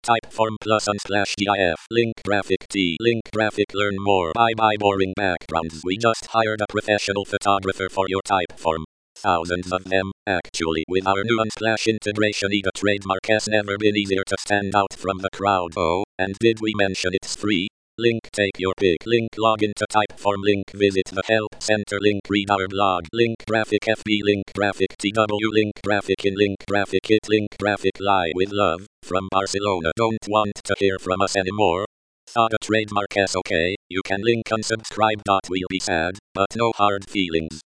Typeform plus /GIF. Link graphic T. Link graphic learn more. Bye boring backgrounds. We just hired a professional photographer for your Typeform. Thousands of them, actually. With our new Unsplash integration, the trademark has never been easier to stand out from the crowd. Oh, and did we mention it's free? Link take your pick. Link log into Typeform. Link visit the help center. Link read our blog. Link graphic FB. Link graphic TW. Link graphic in. Link graphic it. Link graphic lie with love from Barcelona. Don't want to hear from us anymore? Thought a trademark is okay. You can link unsubscribe. We'll be sad, but no hard feelings.